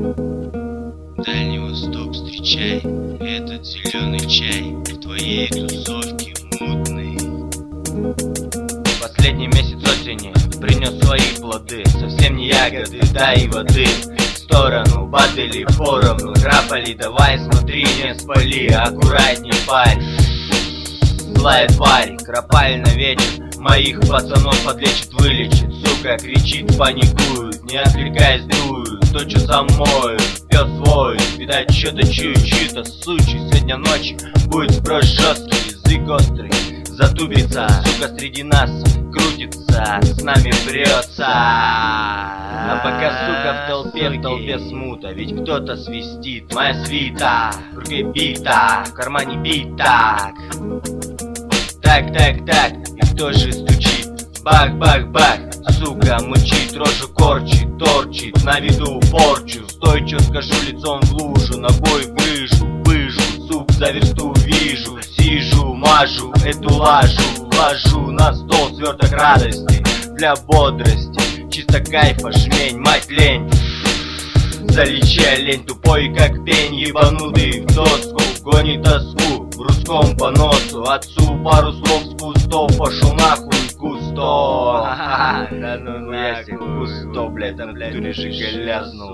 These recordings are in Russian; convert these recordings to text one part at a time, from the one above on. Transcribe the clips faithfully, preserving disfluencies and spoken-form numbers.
Дальний Восток встречай, этот зеленый чай в твоей тусовке мутный. Последний месяц осени принес свои плоды, совсем не ягоды, да и воды. В сторону бадали поровну, драпали, давай смотри, не спали, аккуратней парь. Злая тварь, кропаль на вечер, моих пацанов подлечит, вылечит. Сука кричит, паникует, не отвлекаясь дует, то что за мой пес воет. Видать, что-то чую, чью-то сучий. Сегодня ночью будет спрос жесткий, язык острый затупится. Сука среди нас крутится, с нами прется. А пока сука в толпе, в толпе смута, ведь кто-то свистит. Моя свита, в руке бита, в кармане битак. Так, так, так, и кто же стучит? Бах, бах, бах, сука мучит, рожу корчит, торчит, на виду порчу. Стой, чё скажу, лицом в лужу, ногой в грыжу, пыжу, сук за версту вижу. Сижу, мажу эту лажу, ложу на стол сверток радости для бодрости. Чисто кайфа, жмень, мать лень. Залечи олень, тупой как пень, ебанутый в доску, гонит тоску в русском по носу. Отцу пару слов с кустов, пошел нахуй Кусто. Да ну нахуй Кусто, блядь, там блядь же лязнул.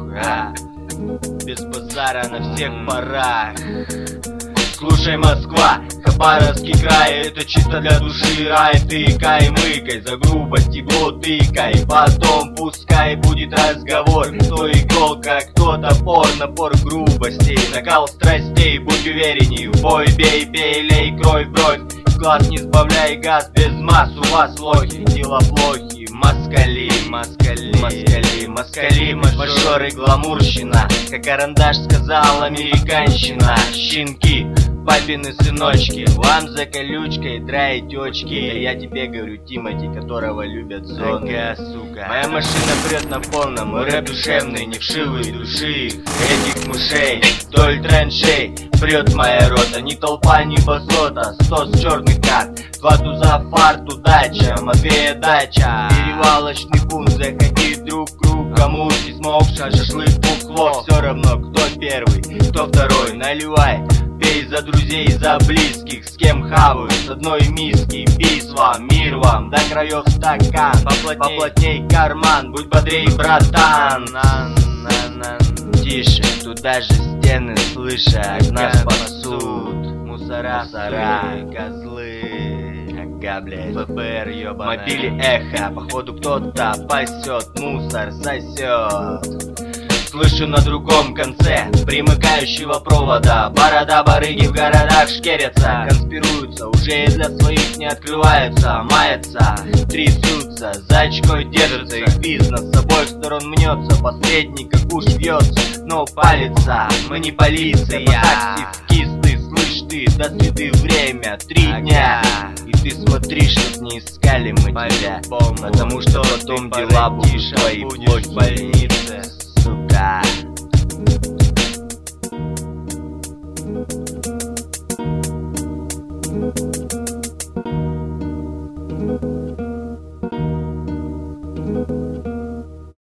Без базара на всех парах. Слушай, Москва, Хабаровский край, это чисто для души рай. Тыкай, мыкай, за грубость иглу тыкай, потом пускай будет разговор. Кто иголка, кто топор, напор грубостей, накал страстей, будь уверенней. В бой бей, бей, лей, кровь, бровь, глаз не сбавляй, газ без масс. У вас лохи, дела плохи, москали, москали, москали, москали, мажоры, гламурщина, как карандаш сказал американщина. Щенки, папины сыночки, вам за колючкой драить очки. Да я тебе говорю, Тимати, которого любят зоны. Ага, сука. Моя машина прет на полном, мой рэп душевный, не вшивый души этих мышей. Вдоль траншей прет моя рота, ни толпа, ни басота, сто с черных карт, два туза, фарт, удача, Матвея дача. Перевалочный пункт, заходи друг к другу, кому не смог, шашлык, бухло. Все равно, кто первый, кто второй, наливай. Пей за друзей, за близких, с кем хаваю, с одной миски. Пис вам, мир вам, до краев стакан, поплотней, поплотней карман, будь бодрей, братан. На, на, на. Тише, тут даже стены слышат, нас пасут мусора, мусора, козлы. Ага, блядь, ФБР ёбаная. Мобили эхо, походу кто-то пасет, мусор сосет. Слышу на другом конце примыкающего провода, борода барыги в городах шкерятся, конспируются, уже и для своих не открываются, маятся, трясутся, за очкой держатся, их бизнес с обоих сторон мнется, последний как уж вьется, но палится. Мы не полиция, по такси в кисты, слышь ты, до среды время, три дня. И ты смотри, чтоб не искали мы тебя, потому что потом дела будут твои вплоть в больнице.